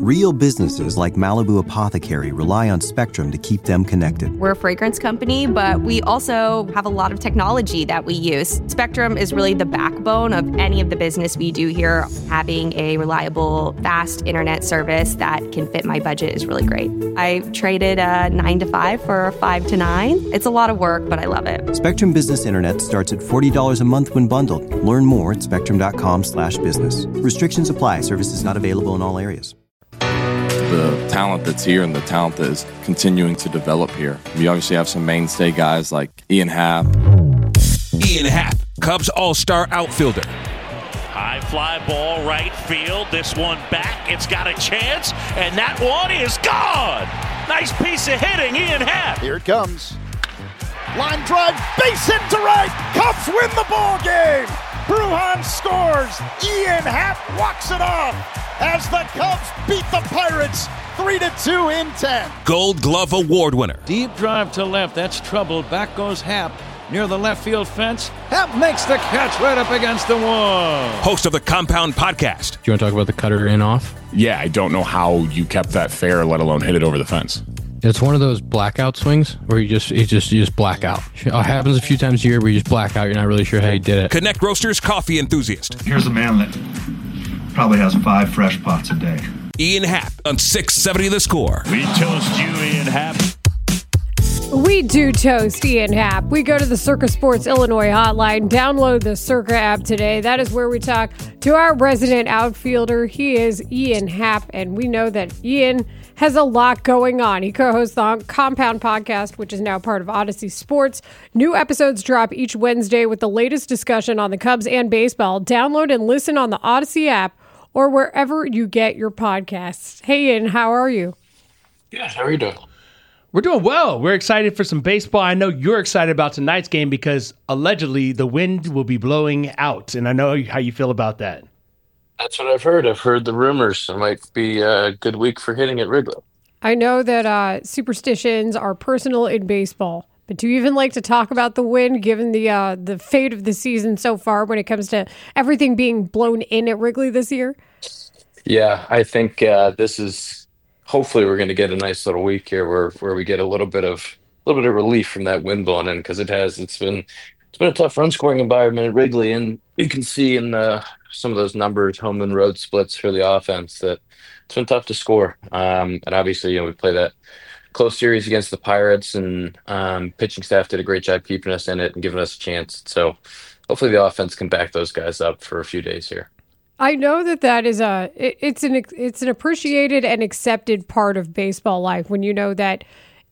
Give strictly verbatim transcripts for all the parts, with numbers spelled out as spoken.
Real businesses like Malibu Apothecary rely on Spectrum to keep them connected. We're a fragrance company, but we also have a lot of technology that we use. Spectrum is really the backbone of any of the business we do here. Having a reliable, fast internet service that can fit my budget is really great. I traded a nine to five for a five to nine. It's a lot of work, but I love it. Spectrum Business Internet starts at forty dollars a month when bundled. Learn more at spectrum.com slash business. Restrictions apply. Services not available in all areas. The talent that's here and the talent that is continuing to develop here. We obviously have some mainstay guys like Ian Happ. Ian Happ, Cubs all-star outfielder. High fly ball right field. This one back. It's got a chance, and that one is gone. Nice piece of hitting, Ian Happ. Here it comes. Line drive, base hit to right. Cubs win the ball game. Brujan scores. Ian Happ walks it off as the Cubs beat the Pirates three to two in ten. Gold Glove Award winner. Deep drive to left. That's trouble. Back goes Happ near the left field fence. Happ makes the catch right up against the wall. Host of the Compound Podcast. Do you want to talk about the cutter in off? Yeah, I don't know how you kept that fair, let alone hit it over the fence. It's one of those blackout swings where you just you just you just black out. It happens a few times a year where you just black out. You're not really sure how you did it. Connect Roasters coffee enthusiast. Here's a man that probably has five fresh pots a day. Ian Happ on six seventy The Score. We toast you, Ian Happ. We do toast Ian Happ. We go to the Circa Sports Illinois hotline. Download the Circa app today. That is where we talk to our resident outfielder. He is Ian Happ, and we know that Ian has a lot going on. He co-hosts the Compound Podcast, which is now part of Odyssey Sports. New episodes drop each Wednesday with the latest discussion on the Cubs and baseball. Download and listen on the Odyssey app or wherever you get your podcasts. Hey, Ian, how are you? Yeah, how are you doing? We're doing well. We're excited for some baseball. I know you're excited about tonight's game because allegedly the wind will be blowing out, and I know how you feel about that. That's what I've heard. I've heard the rumors. It might be a good week for hitting at Wrigley. I know that uh, superstitions are personal in baseball, but do you even like to talk about the wind given the uh, the fate of the season so far when it comes to everything being blown in at Wrigley this year? Yeah, I think uh, this is... Hopefully, we're going to get a nice little week here where where we get a little bit of a little bit of relief from that wind blowing in because it has it's been it's been a tough run scoring environment at Wrigley, and you can see in the, some of those numbers, home and road splits for the offense, that it's been tough to score. Um, and obviously, you know, we play that close series against the Pirates, and um, pitching staff did a great job keeping us in it and giving us a chance. So hopefully, the offense can back those guys up for a few days here. I know that that is a it, it's an it's an appreciated and accepted part of baseball life when you know that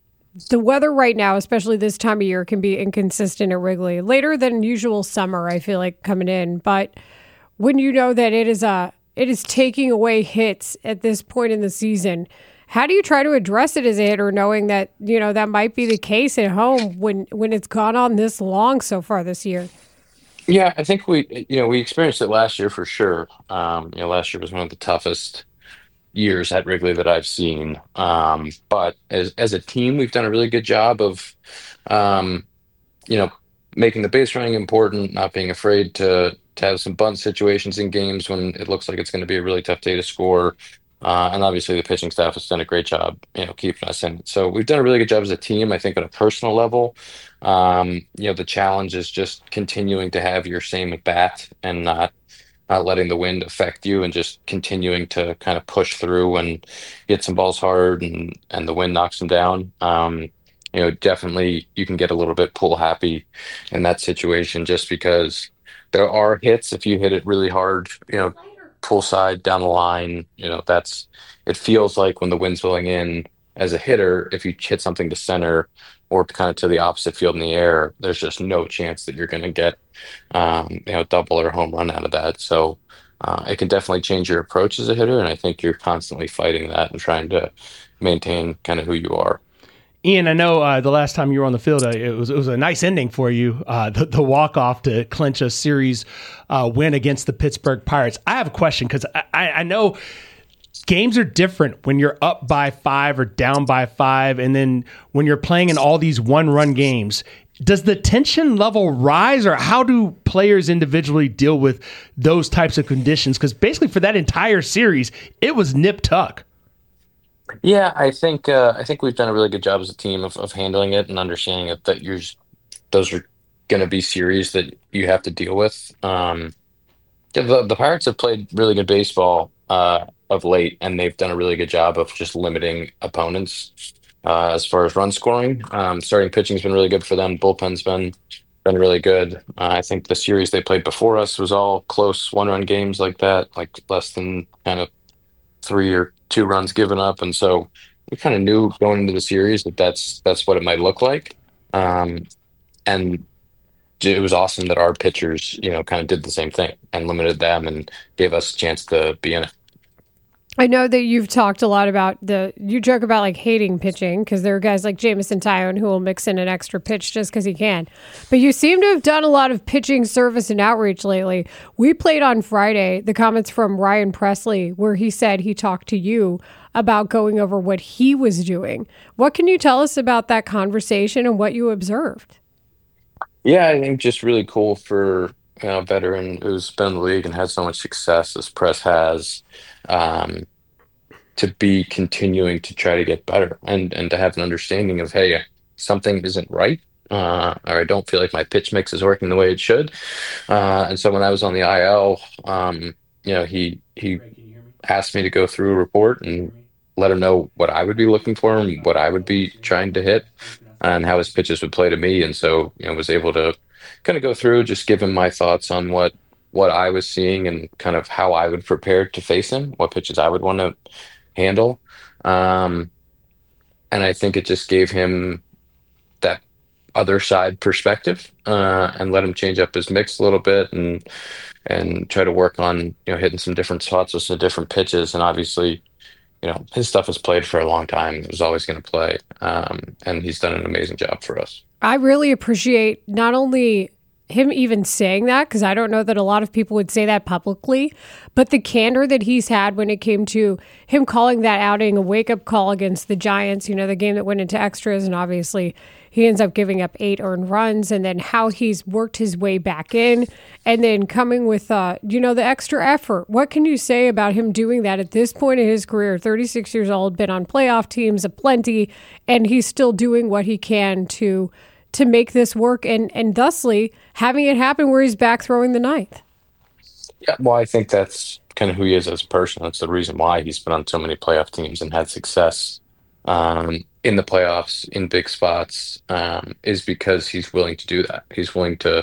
the weather right now, especially this time of year, can be inconsistent at Wrigley. Later than usual summer, I feel like coming in, but when you know that it is a it is taking away hits at this point in the season, how do you try to address it as a hitter, knowing that you know that might be the case at home when when it's gone on this long so far this year? Yeah, I think we, you know, we experienced it last year for sure. Um, you know, last year was one of the toughest years at Wrigley that I've seen. Um, but as as a team, we've done a really good job of, um, you know, making the base running important, not being afraid to to have some bunt situations in games when it looks like it's going to be a really tough day to score. Uh, and obviously, the pitching staff has done a great job, you know, keeping us in it. So we've done a really good job as a team. I think on a personal level, um, you know, the challenge is just continuing to have your same at bat and not not letting the wind affect you, and just continuing to kind of push through and hit some balls hard, and and the wind knocks them down. Um, you know, definitely you can get a little bit pull happy in that situation, just because there are hits if you hit it really hard. You know. Pull side down the line, you know, that's it feels like when the wind's blowing in as a hitter, if you hit something to center or kind of to the opposite field in the air, there's just no chance that you're going to get, um, you know, double or home run out of that. So uh, it can definitely change your approach as a hitter. And I think you're constantly fighting that and trying to maintain kind of who you are. Ian, I know uh, the last time you were on the field, uh, it was it was a nice ending for you, uh, the, the walk-off to clinch a series uh, win against the Pittsburgh Pirates. I have a question because I, I know games are different when you're up by five or down by five, and then when you're playing in all these one-run games. Does the tension level rise, or how do players individually deal with those types of conditions? Because basically for that entire series, it was nip-tuck. Yeah, I think uh, I think we've done a really good job as a team of, of handling it and understanding that, that you're, those are going to be series that you have to deal with. Um, yeah, the, the Pirates have played really good baseball uh, of late, and they've done a really good job of just limiting opponents uh, as far as run scoring. Um, starting pitching's been really good for them. Bullpen's been been really good. Uh, I think the series they played before us was all close one-run games like that, like less than kind of three or two runs given up, and so we kind of knew going into the series that that's that's what it might look like. Um, and it was awesome that our pitchers, you know, kind of did the same thing and limited them and gave us a chance to be in it. I know that you've talked a lot about the, you joke about like hating pitching because there are guys like Jameson Taillon who will mix in an extra pitch just because he can. But you seem to have done a lot of pitching service and outreach lately. We played on Friday the comments from Ryan Presley where he said he talked to you about going over what he was doing. What can you tell us about that conversation and what you observed? Yeah, I think just really cool for, you know, a veteran who's been in the league and had so much success as Press has. Um, to be continuing to try to get better and and to have an understanding of, hey, something isn't right, uh, or I don't feel like my pitch mix is working the way it should. Uh, and so when I was on the I L, um, you know, he he asked me to go through a report and let him know what I would be looking for and what I would be trying to hit and how his pitches would play to me. And so, you know, was able to kind of go through, just give him my thoughts on what what I was seeing and kind of how I would prepare to face him, what pitches I would want to handle. Um, and I think it just gave him that other side perspective uh, and let him change up his mix a little bit and and try to work on, you know, hitting some different spots with some different pitches. And obviously, you know, his stuff was played for a long time. It was always going to play. Um, and he's done an amazing job for us. I really appreciate not only him even saying that, because I don't know that a lot of people would say that publicly, but the candor that he's had when it came to him calling that outing a wake-up call against the Giants, you know, the game that went into extras, and obviously he ends up giving up eight earned runs, and then how he's worked his way back in, and then coming with, uh, you know, the extra effort. What can you say about him doing that at this point in his career, thirty-six years old, been on playoff teams aplenty, and he's still doing what he can to to make this work and, and thusly having it happen where he's back throwing the ninth? Yeah, well, I think that's kind of who he is as a person. That's the reason why he's been on so many playoff teams and had success um, in the playoffs, in big spots, um, is because he's willing to do that. He's willing to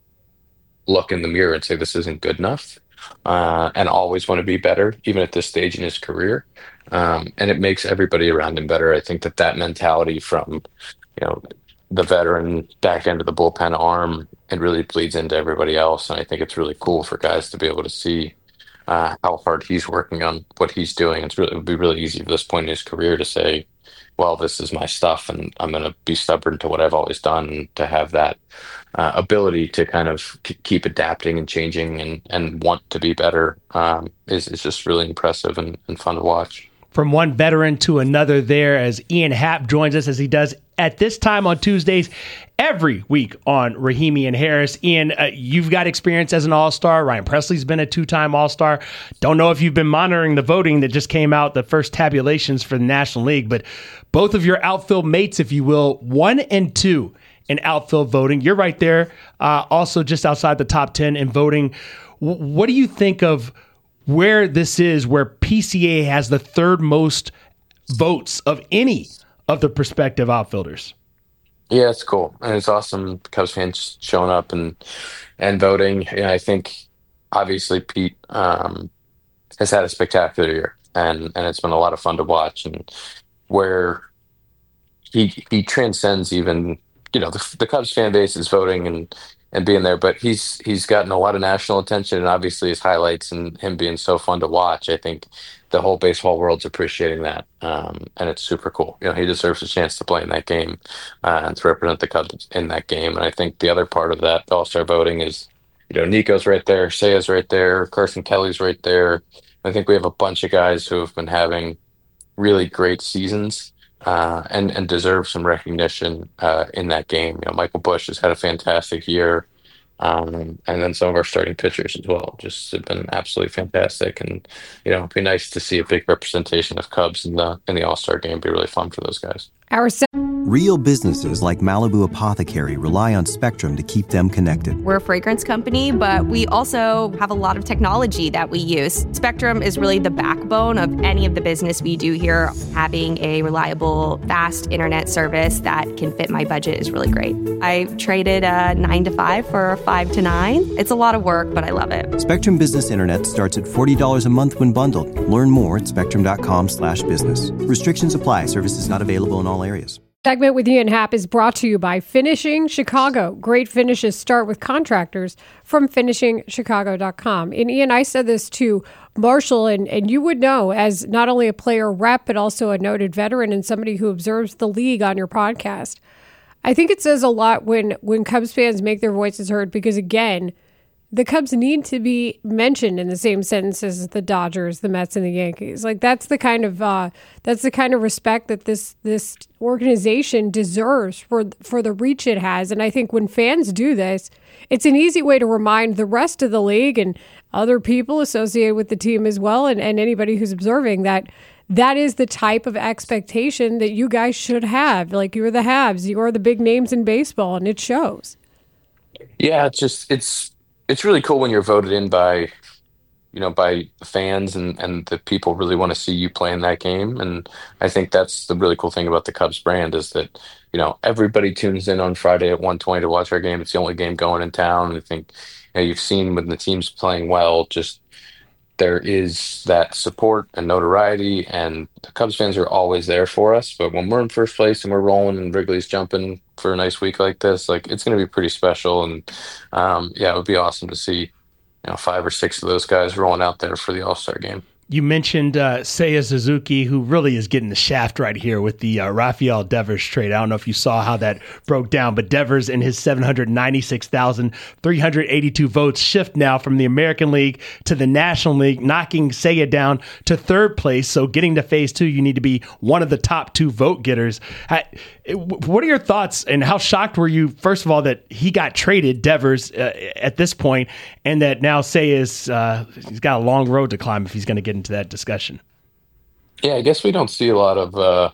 look in the mirror and say, this isn't good enough, uh, and always want to be better, even at this stage in his career. Um, and it makes everybody around him better. I think that that mentality from, you know, the veteran back end of the bullpen arm, it really bleeds into everybody else. And I think it's really cool for guys to be able to see uh, how hard he's working on what he's doing. It's really, it would be really easy at this point in his career to say, well, this is my stuff and I'm going to be stubborn to what I've always done. And to have that uh, ability to kind of k- keep adapting and changing and, and want to be better um, is, is just really impressive and, and fun to watch. From one veteran to another there as Ian Happ joins us as he does at this time on Tuesdays every week on Rahimi and Harris. Ian, uh, you've got experience as an all-star. Ryan Presley's been a two-time all-star. Don't know if you've been monitoring the voting that just came out, the first tabulations for the National League, but both of your outfield mates, if you will, one and two in outfield voting. You're right there, uh, also just outside the top ten in voting. W- what do you think of where this is, where P C A has the third most votes of any of the prospective outfielders? Yeah, it's cool. And it's awesome Cubs fans showing up and and voting. And I think obviously Pete um, has had a spectacular year and, and it's been a lot of fun to watch, and where he he transcends even, you know, the, the Cubs fan base is voting and and being there, but he's he's gotten a lot of national attention, and obviously his highlights and him being so fun to watch. I think the whole baseball world's appreciating that, um, and it's super cool. You know, he deserves a chance to play in that game uh, and to represent the Cubs in that game. And I think the other part of that All-Star voting is, you know, Nico's right there, Seiya's right there, Carson Kelly's right there. I think we have a bunch of guys who have been having really great seasons uh, and and deserve some recognition uh, in that game. You know, Michael Busch has had a fantastic year. Um, and then some of our starting pitchers as well, just have been absolutely fantastic. And, you know, it'd be nice to see a big representation of Cubs in the in the All-Star game. It'd be really fun for those guys. Our se- Real businesses like Malibu Apothecary rely on Spectrum to keep them connected. We're a fragrance company, but we also have a lot of technology that we use. Spectrum is really the backbone of any of the business we do here. Having a reliable, fast internet service that can fit my budget is really great. I traded a nine to five for a five to nine. It's a lot of work, but I love it. Spectrum Business Internet starts at forty dollars a month when bundled. Learn more at spectrum.com slash business. Restrictions apply. Services not available in all areas. Segment with Ian Happ is brought to you by Finishing Chicago. Great finishes start with contractors from finishing chicago dot com. And Ian, I said this to Marshall, and, and you would know, as not only a player rep, but also a noted veteran and somebody who observes the league on your podcast. I think it says a lot when, when Cubs fans make their voices heard because, again, the Cubs need to be mentioned in the same sentences as the Dodgers, the Mets, and the Yankees. Like that's the kind of uh, that's the kind of respect that this this organization deserves for for the reach it has. And I think when fans do this, it's an easy way to remind the rest of the league and other people associated with the team as well, and, and anybody who's observing that that is the type of expectation that you guys should have. Like you're the Habs, you are the big names in baseball, and it shows. Yeah, it's just it's. It's really cool when you're voted in by, you know, by the fans and, and the people really want to see you play in that game. And I think that's the really cool thing about the Cubs brand is that, you know, everybody tunes in on Friday at one twenty to watch our game. It's the only game going in town. And I think, you know, you've seen when the team's playing well, just there is that support and notoriety, and the Cubs fans are always there for us. But when we're in first place and we're rolling and Wrigley's jumping for a nice week like this, like it's going to be pretty special. And um, yeah, it would be awesome to see, you know, five or six of those guys rolling out there for the All-Star game. You mentioned uh, Seiya Suzuki, who really is getting the shaft right here with the uh, Rafael Devers trade. I don't know if you saw how that broke down, but Devers and his seven hundred ninety-six thousand three hundred eighty-two votes shift now from the American League to the National League, knocking Seiya down to third place. So getting to phase two, you need to be one of the top two vote getters. I, what are your thoughts, and how shocked were you, first of all, that he got traded, Devers, uh, at this point, and that now Seiya's uh, he's got a long road to climb if he's going to get into that discussion? Yeah, I guess we don't see a lot of uh,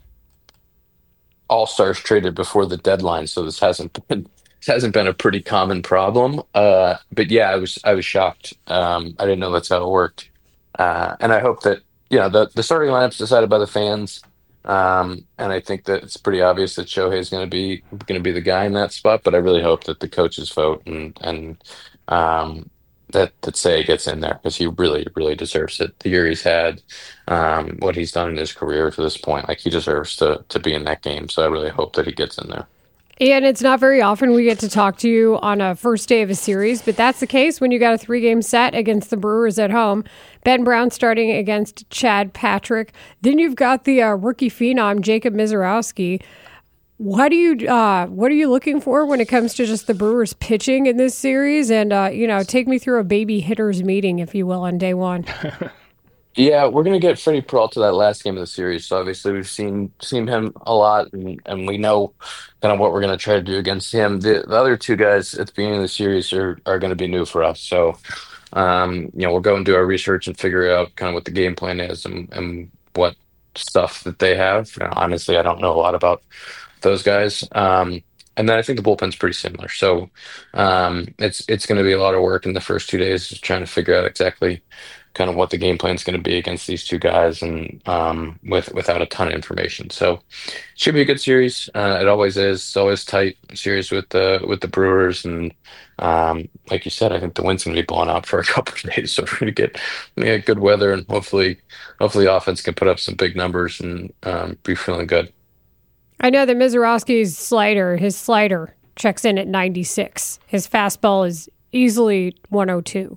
all-stars traded before the deadline, so this hasn't been this hasn't been a pretty common problem. Uh, but yeah, I was I was shocked. Um, I didn't know that's how it worked, uh, and I hope that you know the the starting lineup's decided by the fans. Um, and I think that it's pretty obvious that Shohei is going to be going to be the guy in that spot. But I really hope that the coaches vote and and um, that that Seiya gets in there because he really really deserves it. The year he's had, um, what he's done in his career to this point, like he deserves to to be in that game. So I really hope that he gets in there. And it's not very often we get to talk to you on a first day of a series, but that's the case when you got a three-game set against the Brewers at home. Ben Brown starting against Chad Patrick. Then you've got the uh, rookie phenom, Jacob Misiorowski. What do you uh, what are you looking for when it comes to just the Brewers pitching in this series? And, uh, you know, take me through a baby hitters meeting, if you will, on day one. Yeah, we're going to get Freddie Peralta that last game of the series. So obviously we've seen seen him a lot, and, and we know kind of what we're going to try to do against him. The, the other two guys at the beginning of the series are, are going to be new for us. So, um, you know, we'll go and do our research and figure out kind of what the game plan is and, and what stuff that they have. You know, honestly, I don't know a lot about those guys. Um, and then I think the bullpen's pretty similar. So um, it's it's going to be a lot of work in the first two days just trying to figure out exactly kind of what the game plan is going to be against these two guys, and um, with without a ton of information. So it should be a good series. Uh, it always is. It's always tight series with the with the Brewers, and um, like you said, I think the wind's going to be blowing out for a couple of days. So we're going to get we're gonna get good weather, and hopefully, hopefully, offense can put up some big numbers and um, be feeling good. I know that Misiorowski's slider, his slider checks in at ninety-six. His fastball is easily one oh two.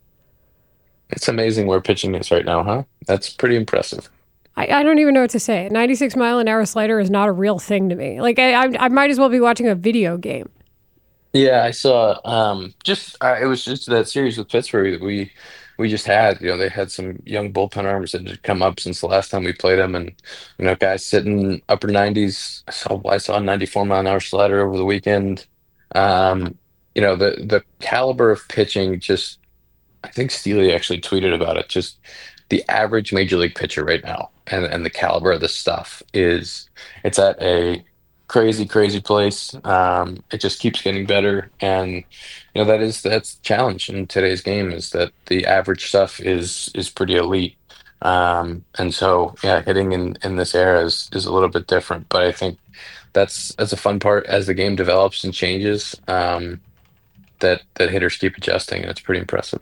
It's amazing where pitching is right now, huh? That's pretty impressive. I, I don't even know what to say. A ninety-six mile an hour slider is not a real thing to me. Like I, I, I might as well be watching a video game. Yeah, I saw. Um, just uh, it was just that series with Pittsburgh that we we just had. You know, they had some young bullpen arms that had come up since the last time we played them, and you know, guys sitting upper nineties. I saw I saw a ninety-four mile an hour slider over the weekend. Um, you know, the the caliber of pitching, just I think Steely actually tweeted about it. Just the average major league pitcher right now, and and the caliber of the stuff is it's at a crazy, crazy place. Um, it just keeps getting better, and you know that is that's the challenge in today's game is that the average stuff is is pretty elite. Um, and so, yeah, hitting in, in this era is, is a little bit different, but I think that's that's a fun part as the game develops and changes. Um, that that hitters keep adjusting, and it's pretty impressive.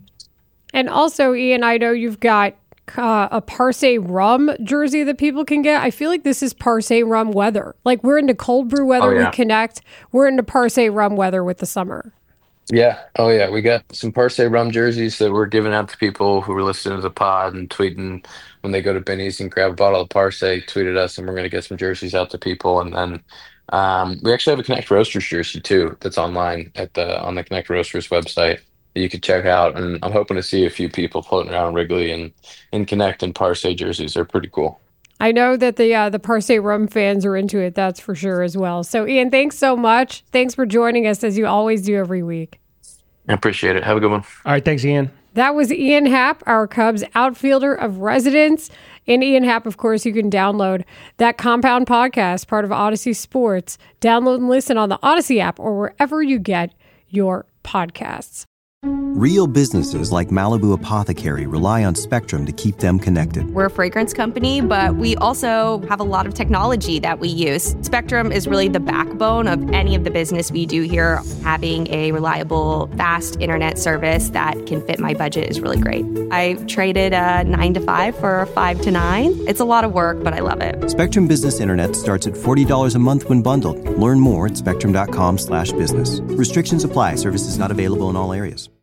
And also, Ian, I know you've got uh, a Parse Rum jersey that people can get. I feel like this is Parse Rum weather. Like we're into cold brew weather. Oh, yeah. We connect. We're into Parse Rum weather with the summer. Yeah. Oh, yeah. We got some Parse Rum jerseys that we're giving out to people who were listening to the pod and tweeting when they go to Benny's and grab a bottle of Parse, tweeted us, and we're going to get some jerseys out to people. And then um, we actually have a Connect Roasters jersey, too, that's online at the on the Connect Roasters website that you could check out. And I'm hoping to see a few people floating around Wrigley and, and Connect and Parse jerseys. They're pretty cool. I know that the uh, the Parse Rum fans are into it, that's for sure as well. So, Ian, thanks so much. Thanks for joining us, as you always do every week. I appreciate it. Have a good one. All right, thanks, Ian. That was Ian Happ, our Cubs outfielder of residence. And Ian Happ, of course, you can download that Compound podcast, part of Odyssey Sports. Download and listen on the Odyssey app or wherever you get your podcasts. Real businesses like Malibu Apothecary rely on Spectrum to keep them connected. We're a fragrance company, but we also have a lot of technology that we use. Spectrum is really the backbone of any of the business we do here. Having a reliable, fast internet service that can fit my budget is really great. I traded a nine to five for a five to nine. It's a lot of work, but I love it. Spectrum Business Internet starts at forty dollars a month when bundled. Learn more at spectrum dot com slash business. Restrictions apply. Services not available in all areas.